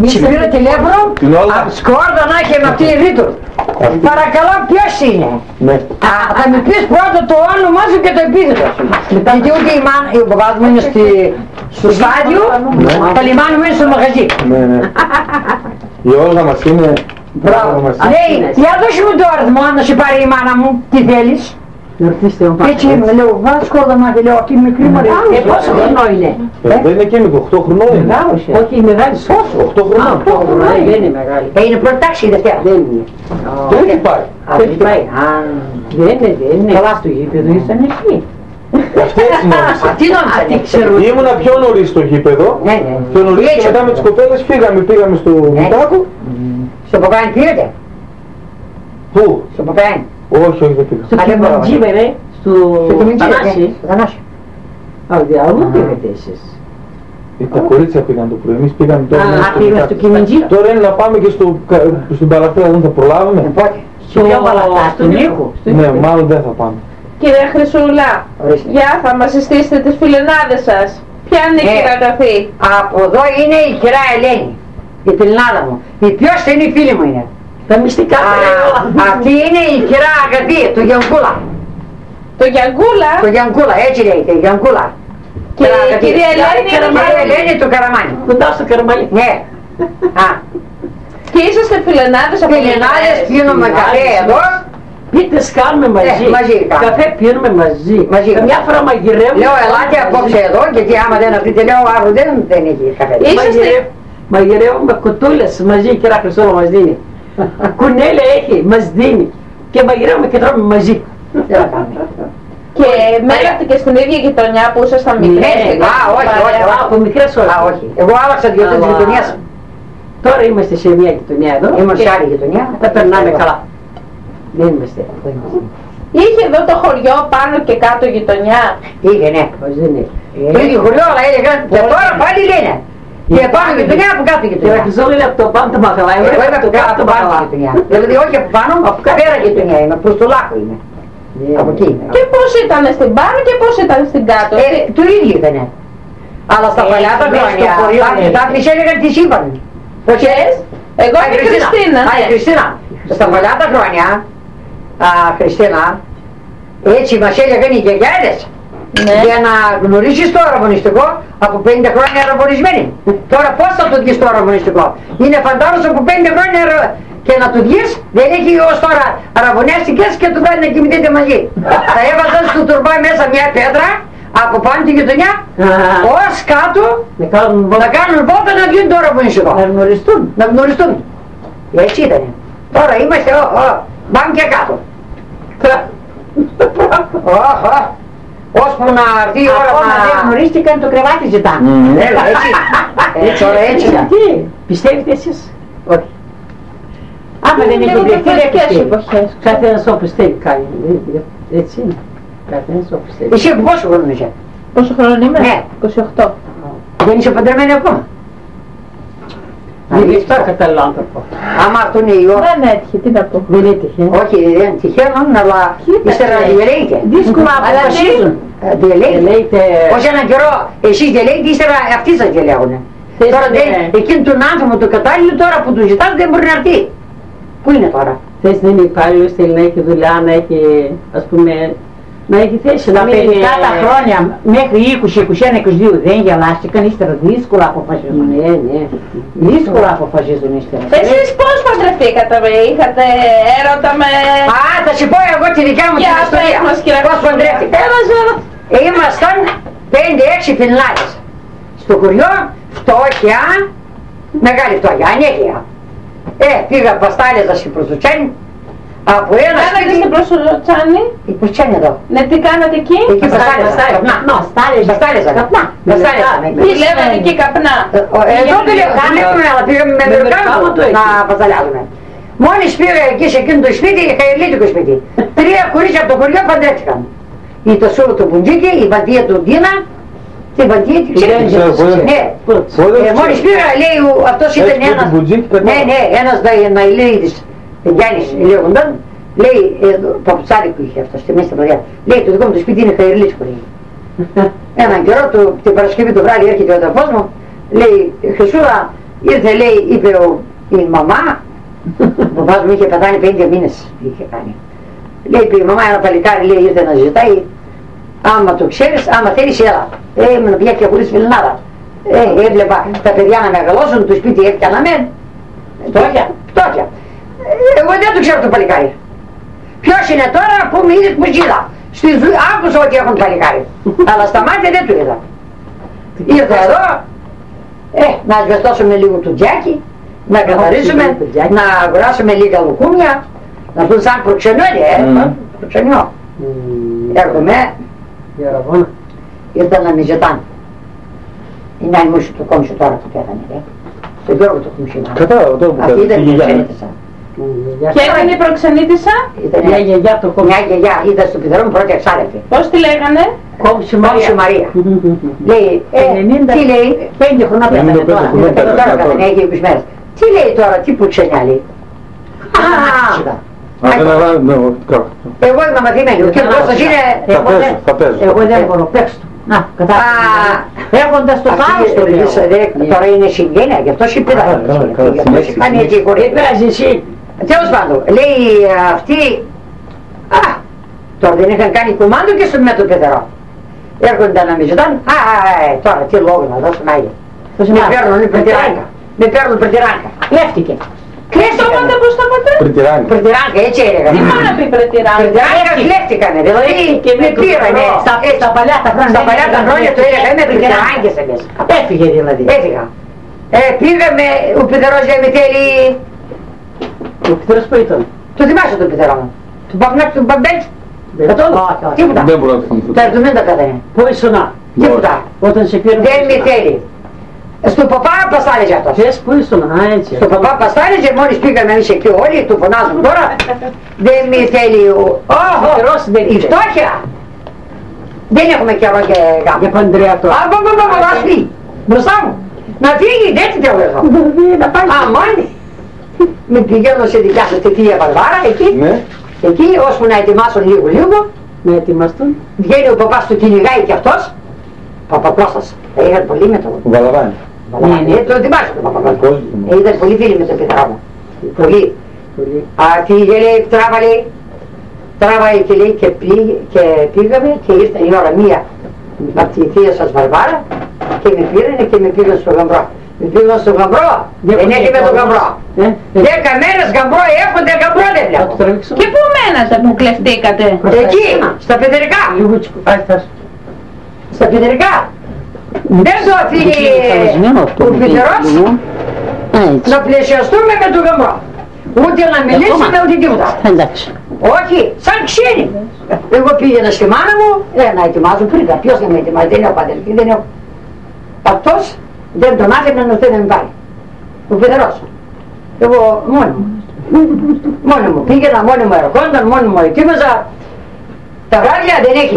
Μη πήρε τηλέφωνο, σκόρδα να είχε με αυτή η Ρήτουρ. Παρακαλώ, ποιος είναι? Θα μου πεις πρώτα το όνομά σου και το επίθετο σου. Γιατί ούτε ο παπάς μου είναι στο στάδιο, τα λιμάνι μου είναι στο μαγαζί. Η Όλγα μας είναι... Μπράβο. Λέει, για δώσε μου το αριθμό να σε πάρει η μάνα μου, τι θέλεις. Έτσι είμαι, λέω, βάζω σκόρδα να λέω, αυτή είναι μικρή μωρή. Πόσο χρονό είναι? Δεν είναι και μικρό, 8 χρονών είναι. Όχι, η μεγάλη πόσο? 8 χρονών. Δεν είναι μεγάλη. Είναι πρώτη τάξη η Δευτέρα. Δεν είναι. Δεν έχει πάει. Δεν έχει πάει. Δεν είναι. Καλά στο γήπεδο ήσαν εσύ. Αυτές νόμισαν. Τι νόμισαν? Ήμουνα πιο νωρίς στο γήπεδο. Πιο νωρίς και μετά με τις κοπέλες πήγαμε στο Μητάκο. Στο Παπάιν πήγατε? Πού? Στο Παπάιν. Όχι, δεν πήγα. Στο Κιμεντζίβερε, στο Θανάση. Αλλού πήγατε εσείς. Τα κορίτσια πήγαν το πρωί, εμείς πήγαμε τώρα. Πήγαμε στο Κιμεντζίβερε. Τώρα είναι να πάμε και στην Παλαφρέα, δεν θα προλάβουμε. Πότε? Στον Νίκο. Ναι, μάλλον δεν θα πάμε. Κύριε Χρυσούλα, γεια, θα μας συστήσετε τις φιλενάδες σας. Ποια είναι η κυρία Αγαθή? Από εδώ είναι η κυρία Ελένη, η φιλενάδα μου. Η πιο στενή φίλη μου είναι. Τα μυστικά αυτή είναι η κυρία Αγαθή, το Γιανκούλα. Το Γιανκούλα? Το Γιανκούλα, έτσι λέγεται, Γιανκούλα. Και η κυρία Ελένη του Καραμάνι. Κοντά στο Καραμάνι. Ναι. Και είσαστε φιλενάδες από φιλενάδες, πίνουμε καφέ εδώ. Πίτες κάνουμε μαζί, καφέ πίνουμε μαζί. Καμιά φορά μαγειρεύουμε. Λέω ελάτε απόψε εδώ, γιατί άμα δεν αυτείτε λέω αύριο δεν έχει καφέ. Μαγειρεύουμε κουτούλες μαζί, η κυρία Χρυσούλα μας δίνει. Κουνέλια έχει, μας δίνει. Και μαγειρεύουμε και τρώμε μαζί. Και μένατε και στην ίδια γειτονιά που ήσασταν μικρές? Όχι, από μικρές όχι. Εγώ άλλαξα διότι της γειτονιάς. Τώρα είμαστε σε μια γειτονιά εδώ. Είμαστε σε άλλη γειτονιά. Τα περνάμε καλά. Δεν είμαστε. Είχε εδώ το χωριό πάνω και κάτω γειτονιά? Είχε, ναι. Το ίδιο χωριό, αλλά έλεγαν και τώρα πάλι λένε. Και πάνω γειτονιά από κάτω γειτονιά. Και Χρυσούλα είναι από το πάνω το μαχαλά. Εγώ είμαι από κάτω το πάνω γειτονιά. Δηλαδή όχι από πάνω, από πέρα γειτονιά είμαι, προς το λάκκο είμαι. Από εκεί είμαι. Και πώς ήταν στην πάνω και πώς ήταν στην κάτω? Το ίδιο ήτανε. Αλλά στα παλιά τα χρόνια, τα τις έλεγαν τις είπαν. Ποιες? Εγώ είμαι η Χριστίνα. Η Χριστίνα. Στα παλιά τα χρόνια, Χριστίνα, έτσι μας έλεγαν οι γιαγιάδες. Για να γνωρίσεις το αραβωνιστικό, από 50 χρόνια αραβωνισμένοι. Τώρα πώς θα το δεις το αραβωνιστικό? Είναι φαντάρος από 50 χρόνια και να του δεις, δεν έχει ως τώρα αραβωνέστηκες και του κάνει να κοιμηθείτε μαζί. Θα έβαζαν στο τουρμπά μέσα μια πέτρα, από πάνω τη γειτονιά, ως κάτω, να κάνουν βόλτα να βγουν το αραβωνιστικό. Να γνωριστούν. Έτσι ήτανε. Τώρα είμαστε, πάμε και κάτω. Ώσπου να έρθει η ώρα να δεν γνωρίστηκαν το κρεβάτι ζητάνε. Έτσι, τώρα έτσι. Πιστεύετε εσείς? Όχι. Άμα δεν έχει βρεθεί δεν πιστεύει. Καθένας όπως θέλει κάνει. Έτσι είναι. Καθένας όπως θέλει. Εσύ από πόσο χρόνο είσαι? Πόσο χρόνο είμαι? Ναι. 28. Δεν είσαι παντρεμένη ακόμα? Δεν είσαι τώρα κατάλληλο άνθρωπο. Άμα αυτό είναι η ώρα. Δεν έτυχε, τι να πω. Δεν έτυχε. Όχι, δεν τυχαίνουν, αλλά ύστερα διελέγεται. Δύσκολα αποφασίζουν. Διελέγεται. Όχι έναν καιρό, εσείς διελέγετε, ύστερα αυτοί σας διελέγουν. Τώρα εκείνον τον άνθρωπο το κατάλληλο τώρα που του ζητάτε δεν μπορεί να έρθει. Πού είναι τώρα? Θες να είναι υπάλληλος, θέλει να έχει δουλειά, να έχει, ας πούμε, να έχει θέση. Τα παιδικά τα χρόνια μέχρι 20, 21, 22 δεν γελάστηκαν, ύστερα δύσκολα αποφασίζουν. Ναι. Δύσκολα αποφασίζουν ύστερα. Εσείς πώς παντρευτήκατε, είχατε έρωτα με... Θα σου πω εγώ τη δικιά μου την ιστορία. Πώς παντρεύτηκα. Ήμασταν 5-6 Φινλάδες. Στο χωριό, φτώχεια, μεγάλη φτώχεια, ανέχεια. Πήγα παστάλιζα στην Προσουτσάνη. Από ένα σπίτι... Κάνατε στην Προσουτσάνη? Η Προσουτσάνη εδώ. Ναι, τι κάνατε εκεί? Εκεί παστάλιζα. Καπνά. Δουλεύατε εκεί καπνά. Εδώ δουλεύουμε, αλλά πήγαμε με μερικάνο να πασταλιάζουμε. Μόλις πήγα εκεί σε εκείνο το σπίτι, χαϊλίτικο σπίτι. 3 κορίτσια από το χωριό παντρεύτηκαν. Η Τασούλα του Μπουντζίκη, η Βαντία του Ντίνα. Την Βαντία την ξέρεις? Ναι. Μόλις πήγα, λέει, αυτός ήταν ένας... Ναι, ένας Ναϊλίδης, Γιάννης λέγονταν. Λέει, παπουτσάρικο είχε αυτό, στη μέση τα παιδιά. Λέει, το δικό μου το σπίτι είναι χαϊλίτικο. Έναν καιρό, την Παρασκευή το βράδυ έρχεται ο αδερφός μου. Λέει, Χρυσούλα, Ήρθε, λέει, είπε η μαμά, ο παπάς μου είχε πεθάνει 50 μήνες, είχε κάνει. Λέει, είπε η μαμά, ένα παλικάρι, λέει, ήρθε να ζητάει, άμα το ξέρεις, άμα θέλεις, έλα. Έμεινα πια και χωρίς φιλενάδα. Έβλεπα τα παιδιά να μεγαλώσουν, το σπίτι έπιαναμε, φτώχεια. Εγώ δεν το ξέρω το παλικάρι. Ποιος είναι τώρα που με είδε που ζήλα. Άκουσα ότι έχουν παλικάρι, αλλά στα μάτια δεν του είδα. Ήρθα εδώ, να ασβεστώσουμε λίγο το τζάκι, να καθαρίσουμε, να αγοράσουμε λίγα λουκούμια, να δουν σαν προξενιόλια, προξενιό. Έρχομαι, ήρθαν να με ζητάνε. Είναι αν μου είσαι το κόμισο τώρα που πέθανε, στον Γιώργο το κόμισο. Κατάλαβα τώρα που αυτή ήταν η προξενήτησα. Ποια ήταν η προξενήτησα? Μια γιαγιά το κόμισο. Μια γιαγιά, ήταν στο πιδερό μου πρώτη εξάρετη. Πώς τη λέγανε? Κόμισο Μαρία. Λέει, τι λέει, 5 χρονά πέθανε τώρα καθενέγει 20 μέρες. Τι λέει τώρα, τι προξενιά λέει. Εγώ είμαι μαθημένη, ο κύριος Κώστας είναι... Εγώ δεν μπορώ, παίξω του. Να, κατάλαβα. Έχοντας το θάρρος το λέω. Τώρα είναι συγγένεια, γι' αυτό συμπήρα. Κάνει έτσι η χωρί. Πέρασε εσύ. Τέλος πάντων, λέει αυτή... Τώρα δεν είχαν κάνει κουμάντο και με το παιδερό. Έρχονταν να με ζητάνε. Τώρα τι λόγο να δώσουν άγια. Με παίρνουν πρετυράνκα. Κλέφτηκε. Κλέφτηκανε, πώς το είπατε? Πρετυράνκα, έτσι έλεγα. Τι μόνο πει πρετυράνκα? Πρετυράνκα κλέφτηκανε, δηλαδή με πήρανε. Στα παλιά τα χρόνια το έλεγα, είμαι πρετυράγκες εμείς. Έφυγε δηλαδή. Έφυγα. Πήγαμε, ο πιδερός για με θέλει... Ο πιδερός που ήταν? Το θυμάσαι τον πιδερό μου. Του Παυνάκη του Μπαμπέτς. Τίποτα. Δεν μπορώ να το θυμηθώ. Τα 70 πέθανε. Πού ήσουνα? Τίποτα. Όταν σε πήραν... Δεν με θέλει. Στο παπά παστάλιζε αυτός. Θες που ήσουν, έτσι. Στο παπά παστάλιζε, μόλις πήγαμε εμείς εκεί όλοι, του φωνάζουν τώρα. Δεν με θέλει η φτώχεια. Δεν έχουμε καιρό και γάμο. Για παντρέα τώρα. Ας φύγει. Μπροστά μου. Να φύγει, δεν την θέλω εδώ. Αμάνι. Με πηγαίνω σε δικιά σας τη θεία Βαρβάρα, εκεί. Εκεί, ώσπου να ετοιμάσουν λίγο. Να ετοιμαστούν. Βγαίνει ο παπάς του, κυνηγάει κι αυτός. Παπακώστας. Είχαν πολύ με τον... Βαλαβάνι. Ναι, το θυμάσαι τον Παπακώστας. Ήταν πολύ φίλοι με τον πιδερό μου. Πολύ. Αυτή λέει, τράβαλε και λέει και πήγαμε και ήρθε η ώρα μία από τη θεία σας Βαρβάρα και με πήρανε και με πήγαν στο γαμπρό. Με πήγαν στο γαμπρό, δεν έχει με τον γαμπρό. 10 μέρες γαμπρό έχονται, γαμπρό δεν βλέπω. Και πού μένατε που κλεφτήκατε? Εκεί, στα παιδερικά. Στα παιδερικά. Δεν το αφήνει ο πιδερός να πλαισιαστούμε με τον γαμπρό. Ούτε να μιλήσουμε ούτε τίποτα. Όχι, σαν ξένοι. Εγώ πήγαινα στη μάνα μου, να ετοιμάζω πριν. Ποιος να με ετοιμάζει, δεν έχω αδελφή, δεν έχω. Αυτός δεν τον άφηνε να με πάρει. Ο πιδερός. Εγώ μόνη μου πήγαινα, μόνη μου ερχόνταν, μόνη μου ετοίμαζα. Τα βράδια δεν έχει.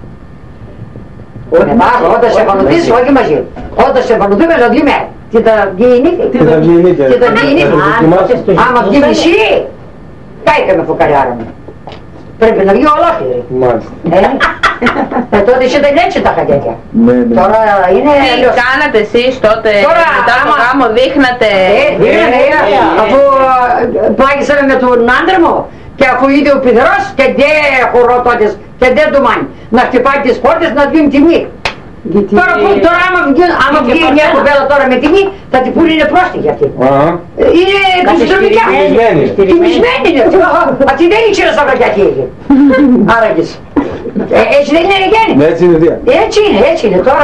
Όταν σε επανωθείς, όχι μαζί. Όταν σε επανωθούμε θα βγει μέρη. Και θα βγει η νύχτα. Και θα βγει η νύχτα. Άμα βγει μισή, κάηκαμε φωκαριάρα μου. Πρέπει να βγει ολόκληρη. Μάλιστα. Τότε ήταν έτσι τα χατιάκια. Τώρα είναι... Τι κάνατε εσείς τότε, μετά το γάμο δείχνατε? Αφού πλάγισαμε με τον άντρα μου και αφού είδε ο πιδερός και δεν χωρώ τότε και δεν του μάνει να χτυπάει τις πόρτες να δίνει τιμή. Τώρα άμα βγει μια κοπέλα τώρα με τιμή θα την πούνε είναι πρόστιχη αυτή. Είναι επιστροφικιά. Τιμισμένη είναι. Αυτή δεν ήξερα στα βρακιά τι είχε. Άραγες. Έτσι δεν είναι γέννη. Έτσι είναι δια. Έτσι είναι τώρα.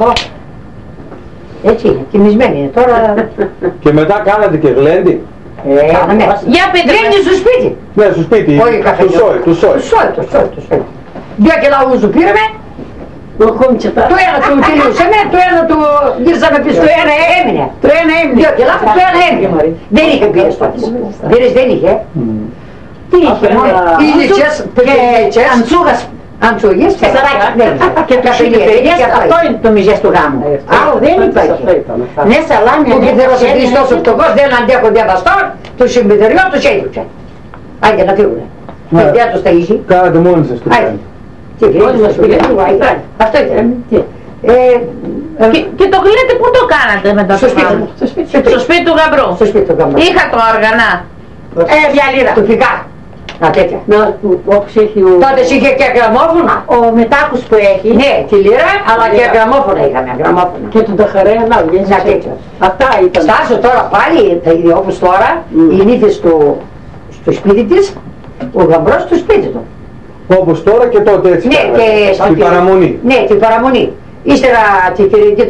Έτσι είναι, τιμισμένη είναι τώρα. Και μετά κάνατε και γλέντι. Για πείτε μας. Γλέντι στο σπίτι. Ναι, στο σπίτι. Του σόι. Δύο κιλά ούζου πήραμε. Το ένα του τελειώσαμε, το ένα του γύρισαμε πίσω, το ένα έμεινε. Δύο κιλά, το ένα έμεινε. Δεν είχε μπύρες τότε. Μπύρες δεν είχε. Τι είχε, ήλιτσες, πετρελίτσες, αντσούγες, σαράκια. Και το σιλιερίδες, αυτό είναι το μιζές του γάμου. Άλλο δεν υπάρχει. Ναι, σαλάμια, ναι, πιδερός ο Χριστός ο φτωχός δεν αντέχονται αβαστόν, το συμπιδεριό τους έδειξε. Άντε να φύγουνε. Παιδιά τους τα είχε. Κάνατε μόνοι σας το κάνει. Τι γλύνεις μας πήγαινε, αυτό ήταν. Και το γλέτε πού το κάνατε μετά Στο σπίτι μου. Στο σπίτι του γαμπρού. Στο σπίτι του γαμπρού. Είχα το όργανα. Διαλύδα. Τοπικά. Να τέτοια. Όπως έχει ο... Τότε είχε και γραμμόφωνα. Ο μετάκους που έχει. Ναι, τη λίρα, αλλά και γραμμόφωνα είχαμε. Γραμμόφωνα. Και τον Ταχαρέα, να βγαίνει. Να τέτοια. Αυτά ήταν. Στάσω τώρα πάλι, όπως τώρα, η νύφη στο σπίτι της, ο γαμπρός στο σπίτι του. Όπως τώρα και τότε έτσι. Ναι, και στην παραμονή. Ναι, την παραμονή. Ύστερα την Κυριακή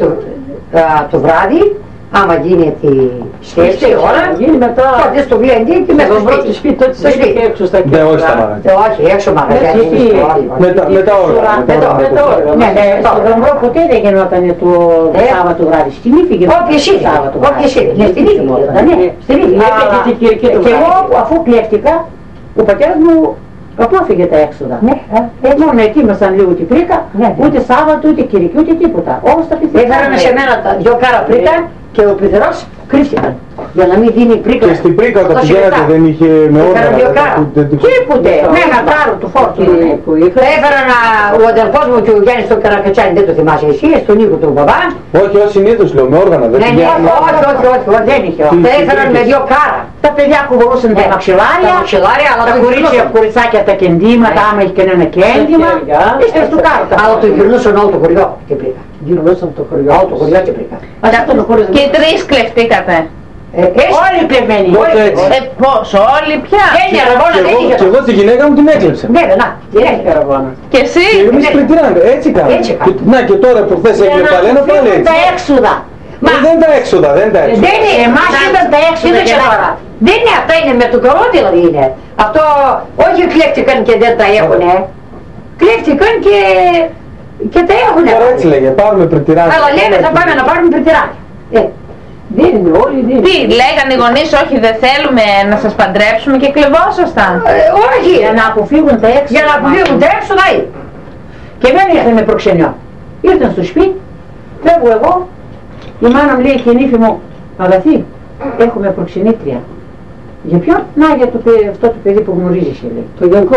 το βράδυ, άμα γίνει τη σχέση, ώρα, γίνει μετά. τότε στο γλέντι και μέσα στο σπίτι. Τότε σε και έξω στα κέντρα. Ναι, όχι στα μαγαζιά. Όχι, έξω μαγαζιά. Μετά όργανα. Ναι, στο γαμπρό ποτέ δεν γινόταν το Σάββατο βράδυ. Στην ύφη γινόταν. Όποιες ήρθε. Ναι, στην ύφη. Στην ύφη. Και εγώ αφού κλέφτηκα, ο πατέρας μου απόφυγε τα έξοδα. Μόνο εκεί ήμασταν λίγο την πρίκα, ούτε Σάββατο, ούτε Κυριακή, ούτε τίποτα. Όμως τα πιθανά. Έφεραμε σε μένα δυο κάρα πρίκα και ο πιθερός κρύφτηκαν. Για να μην δίνει πρίκα. Και στην πρίκα όταν πηγαίνατε δεν είχε με όργανα. Τίποτε. Με ένα κάρο του φόρτου που είχα. Έφεραν ο αδερφός μου και ο Γιάννης το Καρακατσάνι, δεν το θυμάσαι εσύ, στον οίκο του μπαμπά. Όχι, ως συνήθως λέω, με όργανα. Ναι, όχι, δεν είχε. Τα έφεραν με δυο κάρα. Τα παιδιά κουβαλούσαν τα μαξιλάρια, αλλά τα κοριτσάκια τα κεντήματα, άμα έχει κανένα κέντημα, είστε στο κάρο. Αλλά το γυρνούσαν όλο το χωριό και πρίκα. Γυρνούσαν το χωριό. Όλο το χωριό και πρίκα. Και τρεις κλεφτήκατε. Όλοι κλεμμένοι. Πώς, όλοι πια. Και εγώ τη γυναίκα μου την έκλεψα. Ναι, να, την έχει καραβάνα. Και εσύ. Και εμείς πριτήραμε, έτσι κάναμε. Να και τώρα που χθες έγινε πάλι ένα πάλι έτσι. Τα έξοδα. Δεν τα έξοδα, δεν τα έξοδα. Δεν είναι, εμάς ήταν τα έξοδα και τώρα. Δεν είναι αυτά, είναι με το καλό δηλαδή είναι. Αυτό όχι κλέφτηκαν και δεν τα έχουνε. Κλέφτηκαν και τα έχουνε. Τώρα έτσι λέγε, πάρουμε πριτηράκια. Αλλά λέμε θα πάμε να πάρουμε πριτηράκια. Δεν είναι όλοι, δεν είναι. Τι, λέγανε οι γονείς, όχι δεν θέλουμε να σας παντρέψουμε και κλεβόσασταν. Όχι, Για να αποφύγουν τα έξοδα. για να αποφύγουν τα έξοδα. Και εμένα ήρθαν με προξενιό. Ήρθαν στο σπίτι, φεύγω εγώ, η μάνα μου λέει και η νύφη μου, αγαθή, έχουμε προξενήτρια. Για ποιον? Να, για αυτό το παιδί που γνωρίζεις, λέει. Το Γιανκό.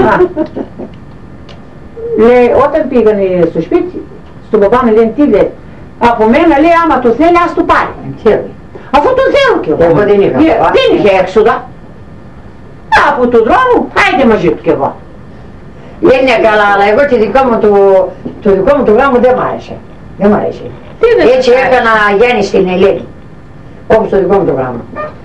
Λέει, όταν πήγανε στο σπίτι, στον παπά μου λένε, τι λέει, από μένα λέει, άμα το θέλει, ας το πάρει. Αφού τον θέλω κι εγώ. Δεν είχε έξοδα. Από τον δρόμο, άιντε μαζί του κι εγώ. Είναι καλά, αλλά εγώ το δικό μου το γάμο δεν μ' άρεσε. Δεν μ' αρέσει. Έτσι έκανα Γιάννη στην Ελένη. Όπως το δικό μου το γάμο.